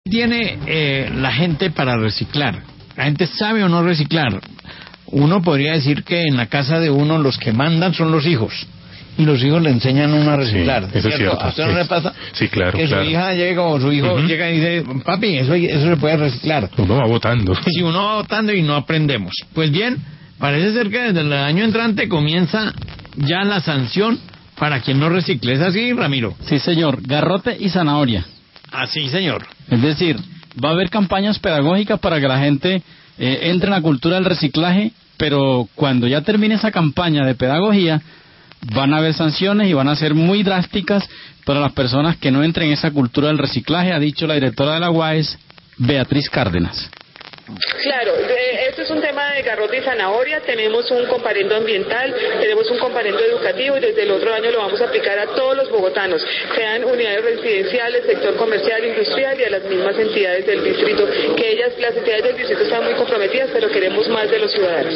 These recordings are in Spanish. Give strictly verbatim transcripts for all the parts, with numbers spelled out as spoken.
tiene eh, la gente para reciclar? ¿La gente sabe o no reciclar? Uno podría decir que en la casa de uno los que mandan son los hijos. Y los hijos le enseñan a uno a reciclar. Sí, eso es cierto. ¿A usted no sí. le pasa? Sí, claro, que claro. su hija llega o su hijo uh-huh. llega y dice, papi, eso, eso se puede reciclar. Uno va votando. Sí, uno va votando y no aprendemos. Pues bien, parece ser que desde el año entrante comienza ya la sanción para quien no recicle. ¿Es así, Ramiro? Sí, señor. Garrote y zanahoria. Así, señor. Es decir, va a haber campañas pedagógicas para que la gente eh, entre en la cultura del reciclaje, pero cuando ya termine esa campaña de pedagogía, van a haber sanciones y van a ser muy drásticas para las personas que no entren en esa cultura del reciclaje, ha dicho la directora de la U A E S, Beatriz Cárdenas. Claro, esto es un tema de garrote y zanahoria. Tenemos un comparendo ambiental, tenemos un comparendo educativo y desde el otro año lo vamos a aplicar a todos los bogotanos, sean unidades residenciales, sector comercial, industrial y a las mismas entidades del distrito, que ellas, las entidades del distrito están muy comprometidas, pero queremos más de los ciudadanos.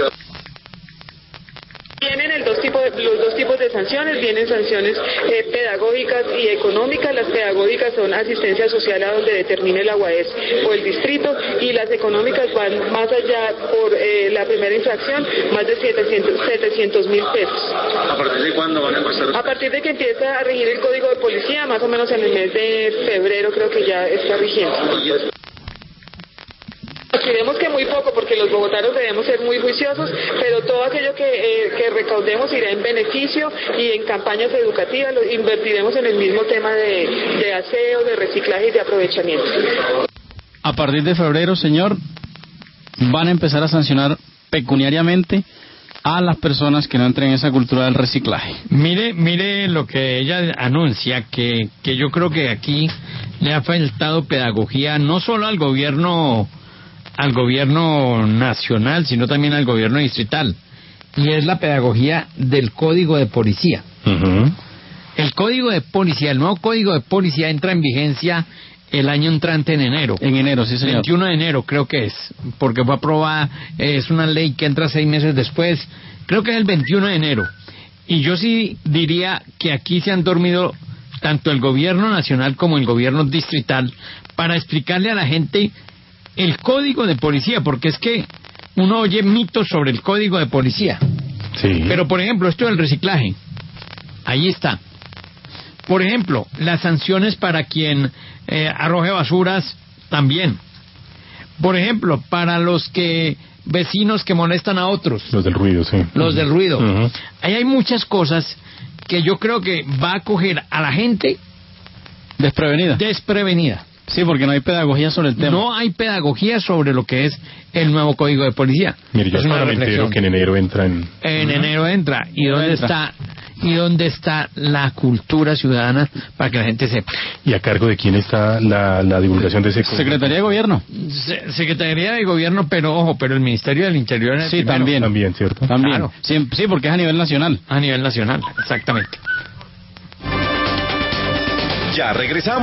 Vienen el dos tipos de, los dos tipos de sanciones, vienen sanciones eh, pedagógicas y económicas. Las pedagógicas son asistencia social a donde determine la U A E S o el distrito, y las económicas van más allá por eh, la primera infracción, más de setecientos mil pesos. ¿A partir de cuándo van a empezar? A partir de que empieza a regir el Código de Policía, más o menos en el mes de febrero creo que ya está rigiendo. Esperemos que muy poco, porque los bogotanos debemos ser muy juiciosos, pero todo aquello que, eh, que recaudemos irá en beneficio y en campañas educativas, lo invertiremos en el mismo tema de, de aseo, de reciclaje y de aprovechamiento. A partir de febrero, señor, van a empezar a sancionar pecuniariamente a las personas que no entren en esa cultura del reciclaje. Mire, mire lo que ella anuncia, que, que yo creo que aquí le ha faltado pedagogía no solo al gobierno al gobierno nacional, sino también al gobierno distrital, y es la pedagogía del Código de Policía. Uh-huh. El Código de Policía, el nuevo Código de Policía entra en vigencia el año entrante en enero. En enero, sí, señor. veintiuno de enero creo que es, porque fue aprobada, es una ley que entra seis meses después, creo que es el veintiuno de enero. Y yo sí diría que aquí se han dormido tanto el gobierno nacional como el gobierno distrital para explicarle a la gente el Código de Policía, porque es que uno oye mitos sobre el Código de Policía. Sí. Pero, por ejemplo, esto del reciclaje, ahí está. Por ejemplo, las sanciones para quien eh, arroje basuras, también. Por ejemplo, para los que vecinos que molestan a otros. Los del ruido, sí. Los del ruido. Uh-huh. Ahí hay muchas cosas que yo creo que va a coger a la gente desprevenida. Desprevenida. Sí, porque no hay pedagogía sobre el tema. No hay pedagogía sobre lo que es el nuevo Código de Policía. Mire, yo es una solamente reflexión. que en enero entra en... En uh-huh. enero entra. ¿Y dónde entra. está y dónde está la cultura ciudadana para que la gente sepa? ¿Y a cargo de quién está la, la divulgación de ese código? Secretaría de Gobierno. Se- Secretaría de Gobierno, pero ojo, pero el Ministerio del Interior es el Sí, primero. también. También, ¿cierto? También. Claro. Sí, sí, porque es a nivel nacional. A nivel nacional, exactamente. Ya regresamos.